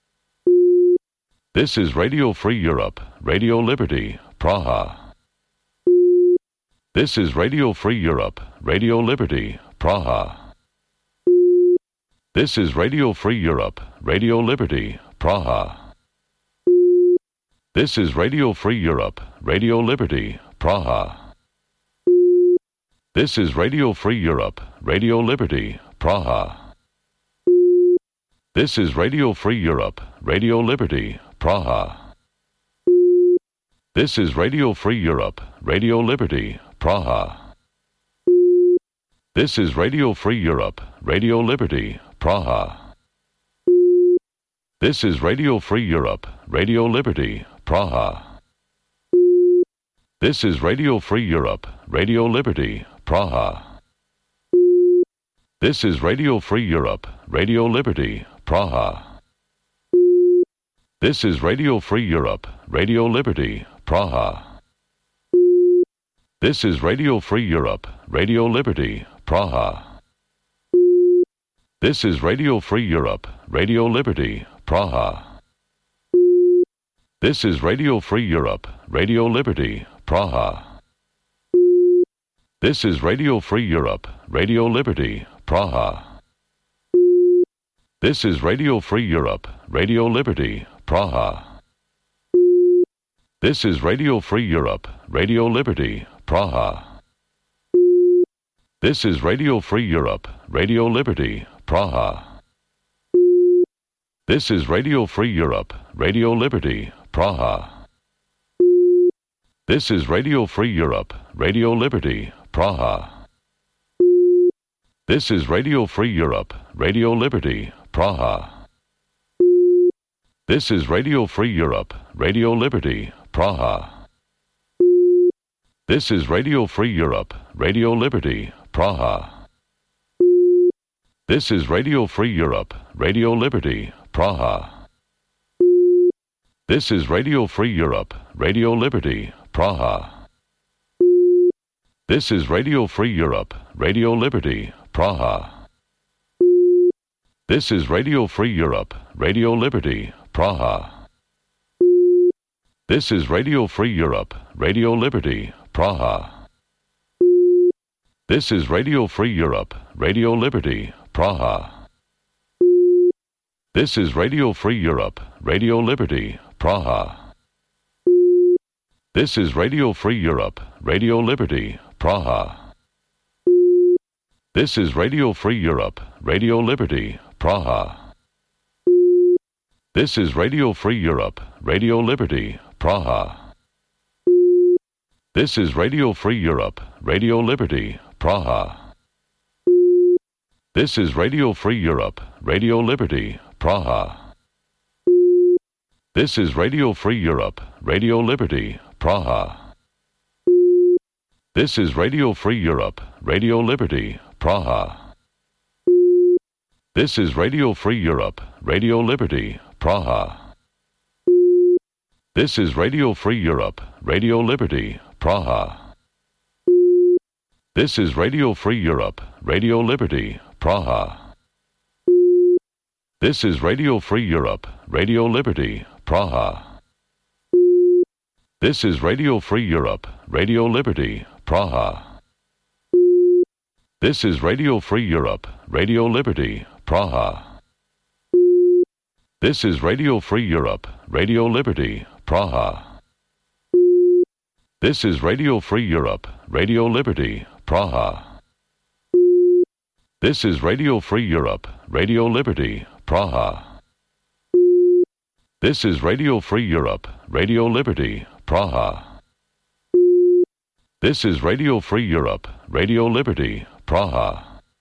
This is Radio Free Europe, Radio Liberty, Praha. This is Radio Free Europe, Radio Liberty, Praha. This is Radio Free Europe, Radio Liberty, Praha. This is Radio Free Europe, Radio Liberty, Praha. This is Radio Free Europe, Radio Liberty, Praha. This is Radio Free Europe, Radio Liberty, Praha. This is Radio Free Europe, Radio Liberty, Praha. This is Radio Free Europe, Radio Liberty, Praha. This is Radio Free Europe, Radio Liberty, Praha. This is Radio Free Europe, Radio Liberty, Praha. This is Radio Free Europe, Radio Liberty, Praha. This is Radio Free Europe, Radio Liberty, Praha. This is Radio Free Europe, Radio Liberty, Praha. This is Radio Free Europe, Radio Liberty, Praha. This is Radio Free Europe, Radio Liberty, Praha. This is Radio Free Europe, Radio Liberty, Praha. This is Radio Free Europe, Radio Liberty, Praha. This is Radio Free Europe, Radio Liberty, Praha. This is Radio Free Europe, Radio Liberty, Praha. This is Radio Free Europe, Radio Liberty, Praha. This is Radio Free Europe, Radio Liberty, Praha. This is Radio Free Europe, Radio Liberty, Praha. This is Radio Free Europe, Radio Liberty, Praha. This is Radio Free Europe, Radio Liberty, Praha. This is Radio Free Europe, Radio Liberty, Praha. This is Radio Free Europe, Radio Liberty, Praha. This is Radio Free Europe, Radio Liberty, Praha. This is Radio Free Europe, Radio Liberty, Praha. This is Radio Free Europe, Radio Liberty, Praha. This is Radio Free Europe, Radio Liberty, Praha. This is Radio Free Europe, Radio Liberty, Praha. This is Radio Free Europe, Radio Liberty, Praha. This is Radio Free Europe, Radio Liberty, Praha. This is Radio Free Europe, Radio Liberty, Praha. This is Radio Free Europe, Radio Liberty, Praha. This is Radio Free Europe, Radio Liberty, Praha. This is Radio Free Europe, Radio Liberty, Praha. This is Radio Free Europe, Radio Liberty, Praha. This is Radio Free Europe, Radio Liberty, Praha. This is Radio Free Europe, Radio Liberty, Praha. This is Radio Free Europe, Radio Liberty, Praha. This is Radio Free Europe, Radio Liberty, Praha. This is Radio Free Europe, Radio Liberty, Praha. This is Radio Free Europe, Radio Liberty, Praha. This is Radio Free Europe, Radio Liberty, Praha. This is Radio Free Europe, Radio Liberty, Praha. This is Radio Free Europe, Radio Liberty, Praha. This is Radio Free Europe, Radio Liberty, Praha. This is Radio Free Europe, Radio Liberty, Praha.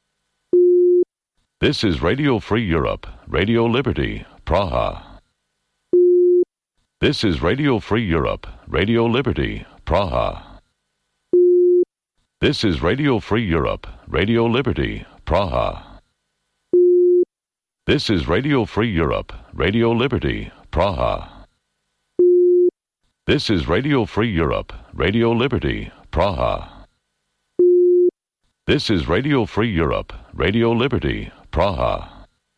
This is Radio Free Europe, Radio Liberty, Praha. This is Radio Free Europe, Radio Liberty, Praha. This is Radio Free Europe, Radio Liberty, Praha. This is Radio Free Europe, Radio Liberty, Praha. This is Radio Free Europe, Radio Liberty, Praha. This is Radio Free Europe, Radio Liberty, Praha.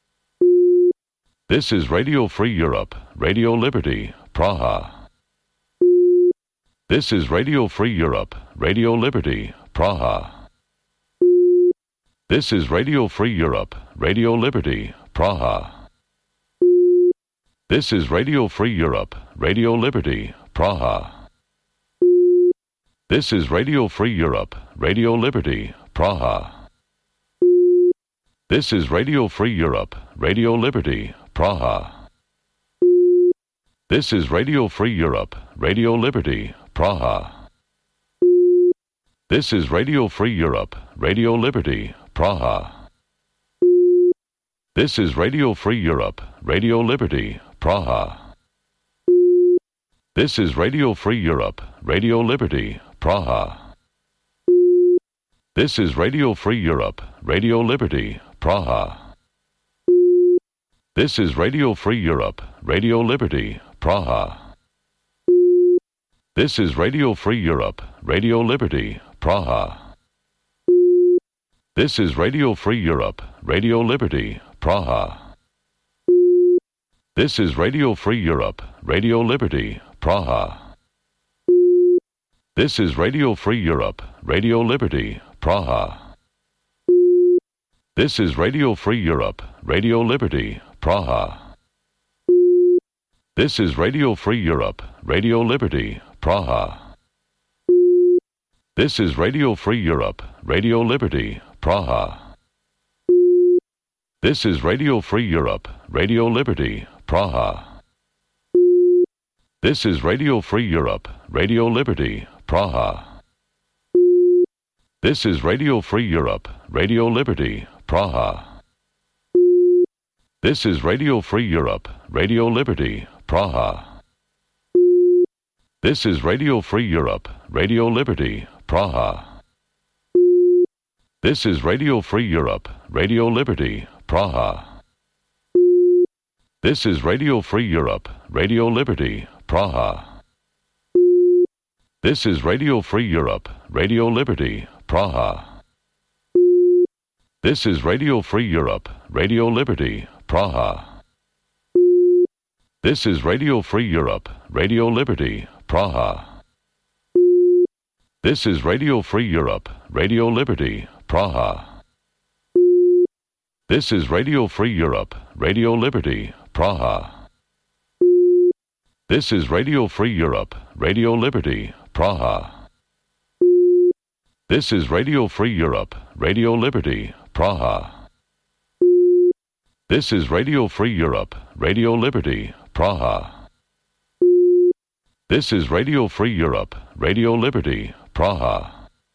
This is Radio Free Europe, Radio Liberty, Praha. This is Radio Free Europe, Radio Liberty, Praha. This is Radio Free Europe, Radio Liberty, Praha. This is Radio Free Europe, Radio Liberty, Praha. This is Radio Free Europe, Radio Liberty, Praha. This is Radio Free Europe, Radio Liberty, Praha. This is Radio Free Europe, Radio Liberty, Praha. This is Radio Free Europe, Radio Liberty, Praha. This is Radio Free Europe, Radio Liberty, Praha. This is Radio Free Europe, Radio Liberty, Praha. This is Radio Free Europe, Radio Liberty, Praha. This is Radio Free Europe, Radio Liberty, Praha. This is Radio Free Europe, Radio Liberty, Praha. This is Radio Free Europe, Radio Liberty, Praha. This is Radio Free Europe, Radio Liberty, Praha. This is Radio Free Europe, Radio Liberty, Praha. This is Radio Free Europe, Radio Liberty, Praha. This is Radio Free Europe, Radio Liberty, Praha. This is Radio Free Europe, Radio Liberty, Praha. This is Radio Free Europe, Radio Liberty, Praha. This is Radio Free Europe, Radio Liberty, Praha. This is Radio Free Europe, Radio Liberty, Praha. This is Radio Free Europe, Radio Liberty, Praha. This is Radio Free Europe, Radio Liberty, Praha. This is Radio Free Europe, Radio Liberty, Praha. This is Radio Free Europe, Radio Liberty, Praha. This is Radio Free Europe, Radio Liberty, Praha. This is Radio Free Europe, Radio Liberty, Praha. This is Radio Free Europe, Radio Liberty, Praha. This is Radio Free Europe, Radio Liberty, Praha. This is Radio Free Europe, Radio Liberty, Praha. This is Radio Free Europe, Radio Liberty, Praha. This is Radio Free Europe, Radio Liberty, Praha. This is Radio Free Europe, Radio Liberty, Praha. This is Radio Free Europe, Radio Liberty, Praha.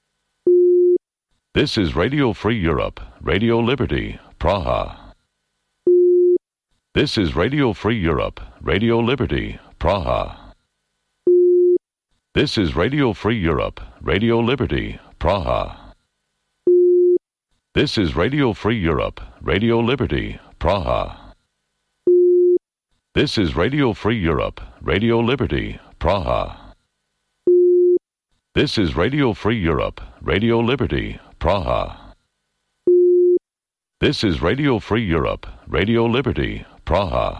This is Radio Free Europe, Radio Liberty, Praha. This is Radio Free Europe, Radio Liberty, Praha. This is Radio Free Europe, Radio Liberty, Praha. This is Radio Free Europe, Radio Liberty, Praha. This is Radio Free Europe, Radio Liberty, Praha. This is Radio Free Europe, Radio Liberty, Praha. This is Radio Free Europe, Radio Liberty, Praha.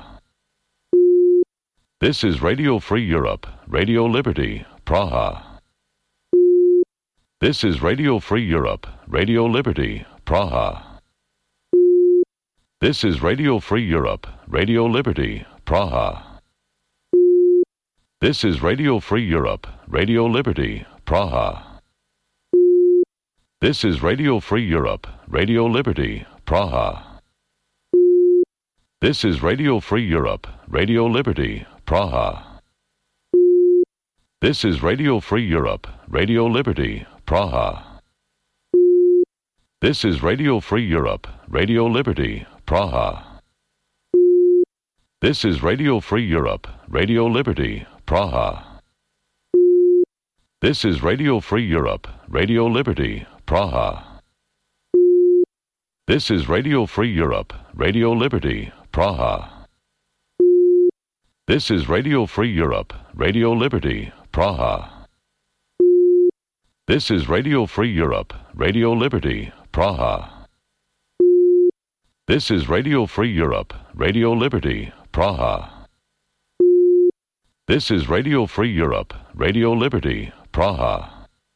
This is Radio Free Europe, Radio Liberty, Praha. This is Radio Free Europe, Radio Liberty, Praha. This is Radio Free Europe, Radio Liberty, Praha. This is Radio Free Europe, Radio Liberty, Praha. This is Radio Free Europe, Radio Liberty, Praha. This is Radio Free Europe, Radio Liberty, Praha. This is Radio Free Europe, Radio Liberty, Praha. This is Radio Free Europe, Radio Liberty, Praha. This is Radio Free Europe, Radio Liberty, Praha. This is Radio Free Europe, Radio Liberty, Praha. This is Radio Free Europe, Radio Liberty, Praha. This is Radio Free Europe, Radio Liberty, Praha. This is Radio Free Europe, Radio Liberty, Praha. This is Radio Free Europe, Radio Liberty, Praha. This is Radio Free Europe, Radio Liberty, Praha.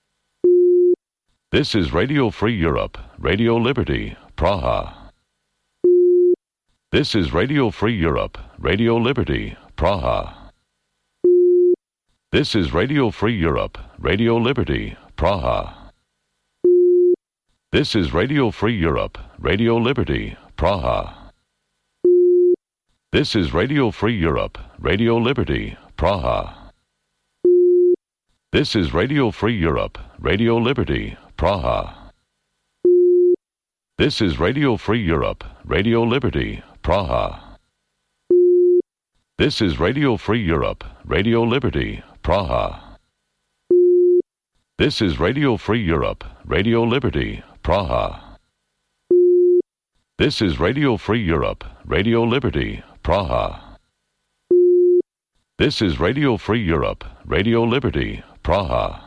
This is Radio Free Europe, Radio Liberty, Praha. This is Radio Free Europe, Radio Liberty, Praha. This is Radio Free Europe, Radio Liberty, Praha. This is Radio Free Europe, Radio Liberty, Praha. This is Radio Free Europe, Radio Liberty, Praha. This is Radio Free Europe, Radio Liberty, Praha. This is Radio Free Europe, Radio Liberty, Praha. This is Radio Free Europe, Radio Liberty, Praha. This is Radio Free Europe, Radio Liberty, Praha. This is Radio Free Europe, Radio Liberty, Praha. This is Radio Free Europe, Radio Liberty, Praha.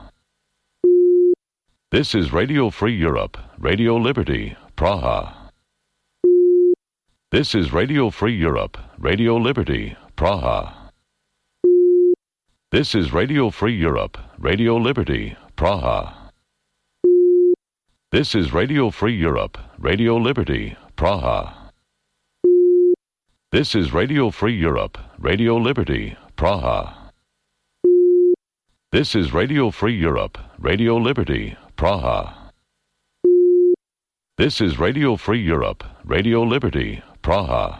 This is Radio Free Europe, Radio Liberty, Praha. This is Radio Free Europe, Radio Liberty, Praha. This is Radio Free Europe, Radio Liberty, Praha. This is Radio Free Europe, Radio Liberty, Praha. This is Radio Free Europe, Radio Liberty, Praha. This is Radio Free Europe, Radio Liberty, Praha. This is Radio Free Europe, Radio Liberty, Praha.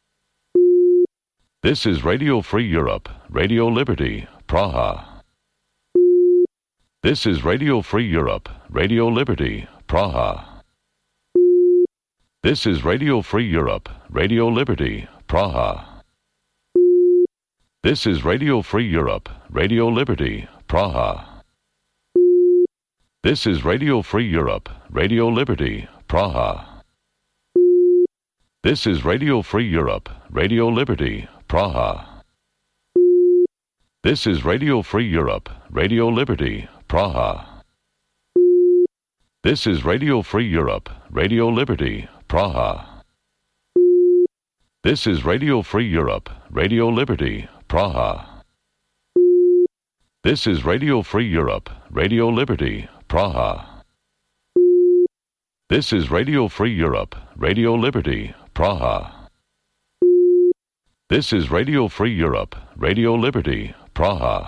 This is Radio Free Europe, Radio Liberty, Praha. This is Radio Free Europe, Radio Liberty, Praha. This is Radio Free Europe, Radio Liberty, Praha. This is Radio Free Europe, Radio Liberty, Praha. This is Radio Free Europe, Radio Liberty, Praha. This is Radio Free Europe, Radio Liberty, Praha. This is Radio Free Europe, Radio Liberty, Praha. This is Radio Free Europe, Radio Liberty, Praha. This is Radio Free Europe, Radio Liberty, Praha. This is Radio Free Europe, Radio Liberty, Praha. This is Radio Free Europe, Radio Liberty, Praha. This is Radio Free Europe, Radio Liberty, Praha.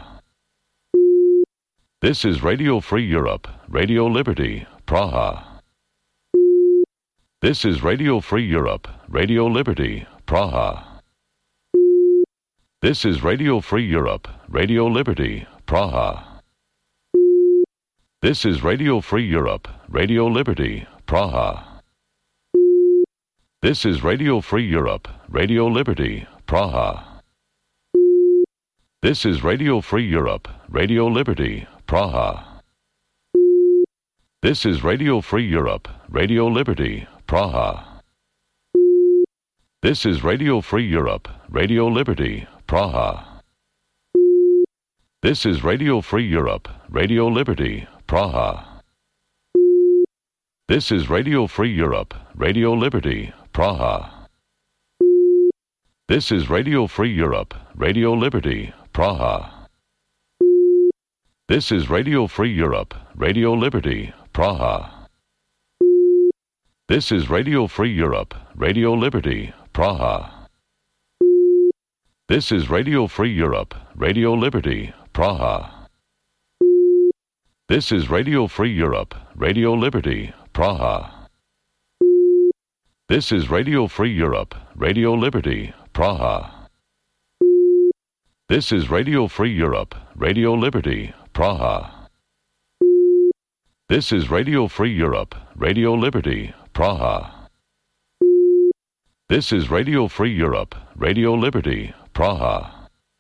This is Radio Free Europe, Radio Liberty, Praha. This is Radio Free Europe, Radio Liberty, Praha. This is Radio Free Europe, Radio Liberty, Praha. This is Radio Free Europe, Radio Liberty, Praha. This is Radio Free Europe, Radio Liberty, Praha. This is Radio Free Europe, Radio Liberty, Praha. This is Radio Free Europe, Radio Liberty, Praha. This is Radio Free Europe, Radio Liberty, Praha. This is Radio Free Europe, Radio Liberty, Praha. This is Radio Free Europe, Radio Liberty, Praha. This is Radio Free Europe, Radio Liberty, Praha. This is Radio Free Europe, Radio Liberty, Praha. This is Radio Free Europe, Radio Liberty, Praha. This is Radio Free Europe, Radio Liberty, Praha. This is Radio Free Europe, Radio Liberty, Praha. This is Radio Free Europe, Radio Liberty, Praha. This is Radio Free Europe, Radio Liberty, Praha. This is Radio Free Europe, Radio Liberty, Praha. This is Radio Free Europe, Radio Liberty, Praha.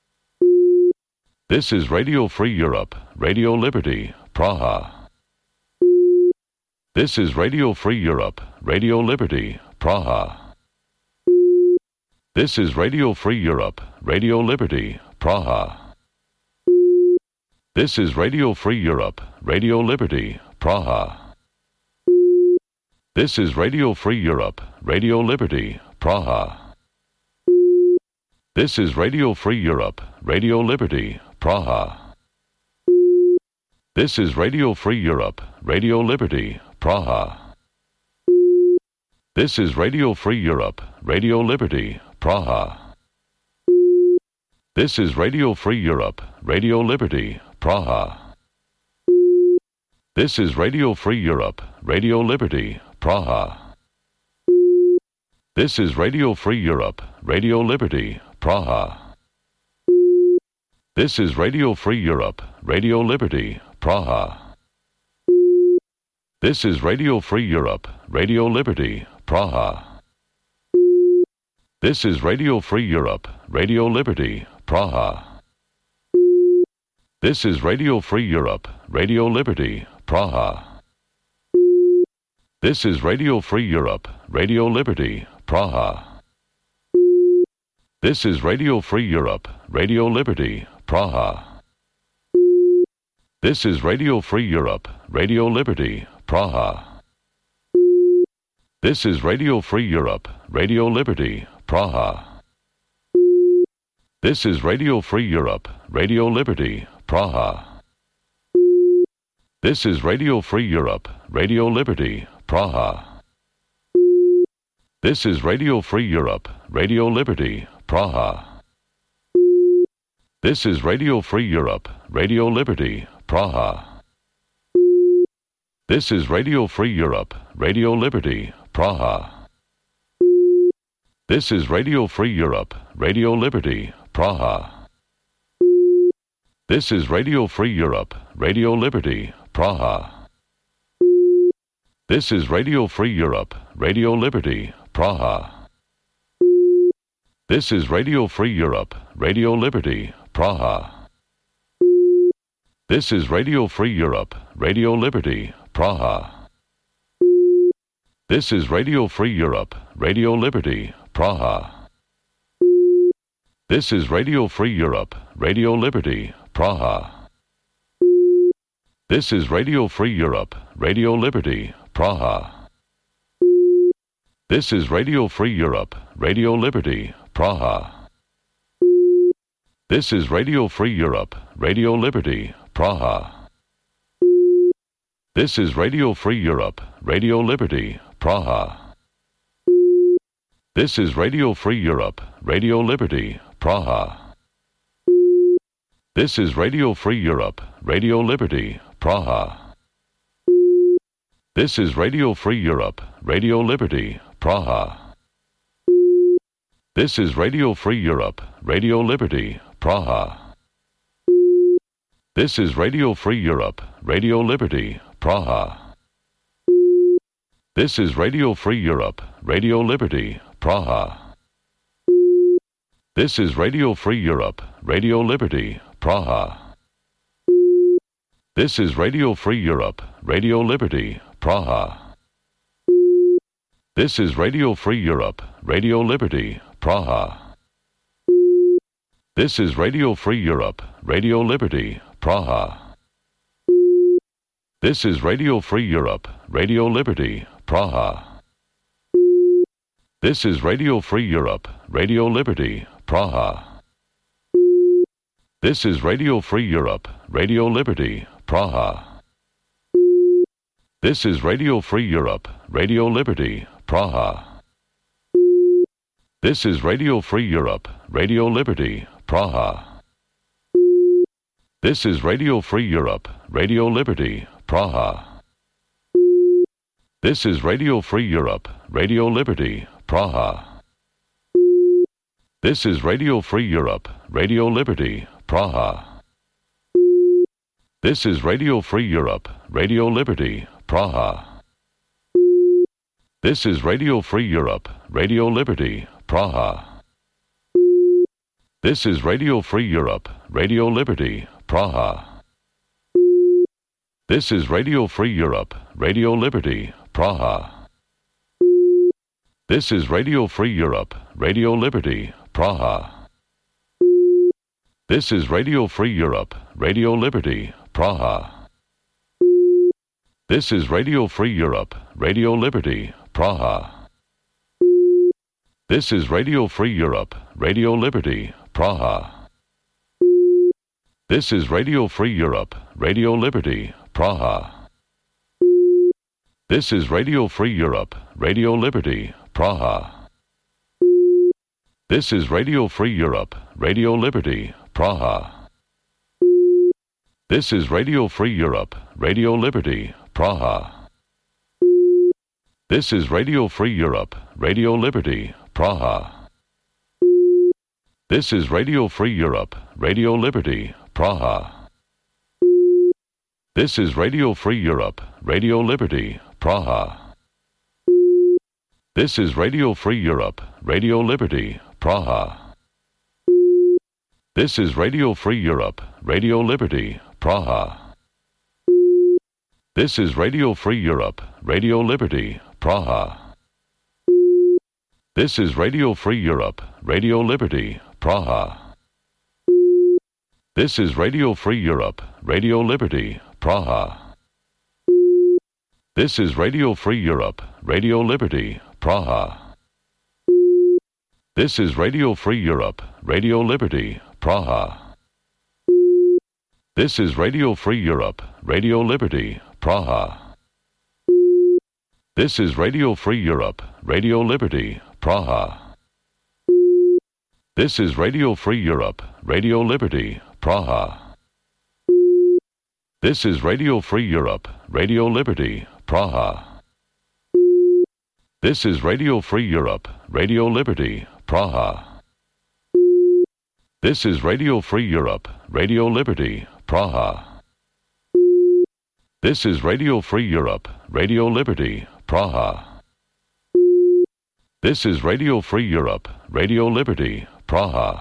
This is Radio Free Europe, Radio Liberty, Praha. This is Radio Free Europe, Radio Liberty, Praha. This is Radio Free Europe, Radio Liberty, Praha. This is Radio Free Europe, Radio Liberty, Praha. This is Radio Free Europe, Radio Liberty, Praha. This is Radio Free Europe, Radio Liberty, Praha. This is Radio Free Europe, Radio Liberty, Praha. This is Radio Free Europe, Radio Liberty, Praha. This is Radio Free Europe, Radio Liberty, Praha. This is Radio Free Europe, Radio Liberty, Praha. This is Radio Free Europe, Radio Liberty, Praha. This is Radio Free Europe, Radio Liberty, Praha. This is Radio Free Europe, Radio Liberty, Praha. This is Radio Free Europe, Radio Liberty, Praha. This is Radio Free Europe, Radio Liberty, Praha. This is Radio Free Europe, Radio Liberty, Praha. This is Radio Free Europe, Radio Liberty, Praha. This is Radio Free Europe, Radio Liberty, Praha. This is Radio Free Europe, Radio Liberty, Praha. This is Radio Free Europe, Radio Liberty, Praha. This is Radio Free Europe, Radio Liberty, Praha. This is Radio Free Europe, Radio Liberty, Praha. This is Radio Free Europe, Radio Liberty, Praha. This is Radio Free Europe, Radio Liberty, Praha. This is Radio Free Europe, Radio Liberty, Praha. This is Radio Free Europe, Radio Liberty, Praha. This is Radio Free Europe, Radio Liberty, Praha. This is Radio Free Europe, Radio Liberty, Praha. This is Radio Free Europe, Radio Liberty, Praha. This is Radio Free Europe, Radio Liberty, Praha. This is Radio Free Europe, Radio Liberty, Praha. This is Radio Free Europe, Radio Liberty, Praha. This is Radio Free Europe, Radio Liberty, Praha. This is Radio Free Europe, Radio Liberty, Praha. This is Radio Free Europe, Radio Liberty, Praha. This is Radio Free Europe, Radio Liberty, Praha. This is Radio Free Europe, Radio Liberty, Praha. This is Radio Free Europe, Radio Liberty, Praha. This is Radio Free Europe, Radio Liberty, Praha. This is Radio Free Europe, Radio Liberty, Praha. This is Radio Free Europe, Radio Liberty, Praha. This is Radio Free Europe, Radio Liberty, Praha. This is Radio Free Europe, Radio Liberty, Praha. This is Radio Free Europe, Radio Liberty, Praha. This is Radio Free Europe, Radio Liberty, Praha. This is Radio Free Europe, Radio Liberty, Praha. This is Radio Free Europe, Radio Liberty, Praha. This is Radio Free Europe, Radio Liberty, Praha. This is Radio Free Europe, Radio Liberty, Praha. This is Radio Free Europe, Radio Liberty, Praha. This is Radio Free Europe, Radio Liberty, Praha. This is Radio Free Europe, Radio Liberty, Praha. This is Radio Free Europe, Radio Liberty, Praha. This is Radio Free Europe, Radio Liberty, Praha. This is Radio Free Europe, Radio Liberty, Praha. This is Radio Free Europe, Radio Liberty, Praha. This is Radio Free Europe, Radio Liberty, Praha. This is Radio Free Europe, Radio Liberty, Praha. This is Radio Free Europe, Radio Liberty, Praha. This is Radio Free Europe, Radio Liberty, Praha. This is Radio Free Europe, Radio Liberty, Praha. This is Radio Free Europe, Radio Liberty, Praha. This is Radio Free Europe, Radio Liberty, Praha. This is Radio Free Europe, Radio Liberty, Praha. This is Radio Free Europe, Radio Liberty, Praha. This is Radio Free Europe, Radio Liberty, Praha. This is Radio Free Europe, Radio Liberty, Praha. This is Radio Free Europe, Radio Liberty, Praha. This is Radio Free Europe, Radio Liberty, Praha. This is Radio Free Europe, Radio Liberty, Praha. This is Radio Free Europe, Radio Liberty, Praha. This is Radio Free Europe, Radio Liberty, Praha. This is Radio Free Europe, Radio Liberty, Praha. This is Radio Free Europe, Radio Liberty, Praha. This is Radio Free Europe, Radio Liberty, Praha. This is Radio Free Europe, Radio Liberty, Praha. This is Radio Free Europe, Radio Liberty, Praha. This is Radio Free Europe, Radio Liberty, Praha. This is Radio Free Europe, Radio Liberty, Praha. This is Radio Free Europe, Radio Liberty, Praha. This is Radio Free Europe, Radio Liberty, Praha. This is Radio Free Europe, Radio Liberty, Praha. This is Radio Free Europe, Radio Liberty, Praha.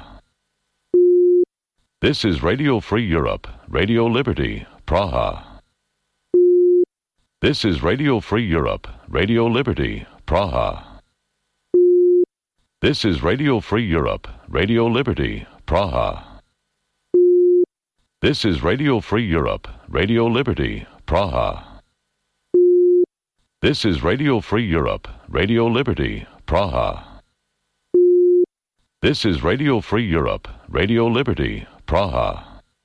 This is Radio Free Europe, Radio Liberty, Praha. This is Radio Free Europe, Radio Liberty, Praha. This is Radio Free Europe, Radio Liberty, Praha. This is Radio Free Europe, Radio Liberty, Praha. This is Radio Free Europe, Radio Liberty, Praha. This is Radio Free Europe, Radio Liberty, Praha.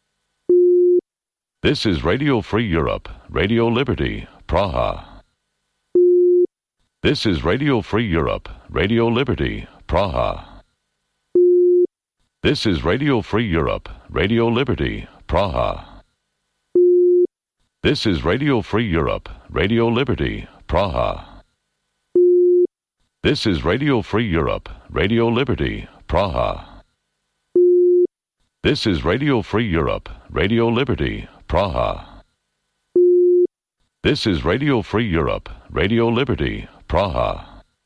This is Radio Free Europe, Radio Liberty, Praha. This is Radio Free Europe, Radio Liberty, Praha. This is Radio Free Europe, Radio Liberty, Praha. This is Radio Free Europe, Radio Liberty, Praha. This is Radio Free Europe, Radio Liberty, Praha. This is Radio Free Europe, Radio Liberty, Praha. This is Radio Free Europe, Radio Liberty, Praha.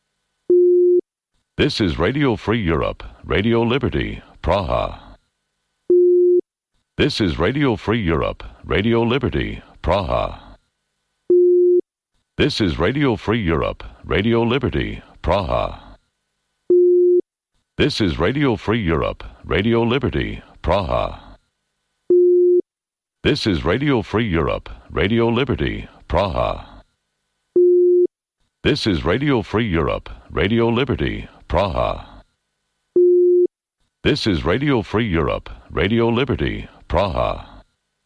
This is Radio Free Europe, Radio Liberty, Praha. This is Radio Free Europe, Radio Liberty, Praha. This is Radio Free Europe, Radio Liberty, Praha. This is Radio Free Europe, Radio Liberty, Praha. This is Radio Free Europe, Radio Liberty, Praha. This is Radio Free Europe, Radio Liberty, Praha. This is Radio Free Europe, Radio Liberty, Praha.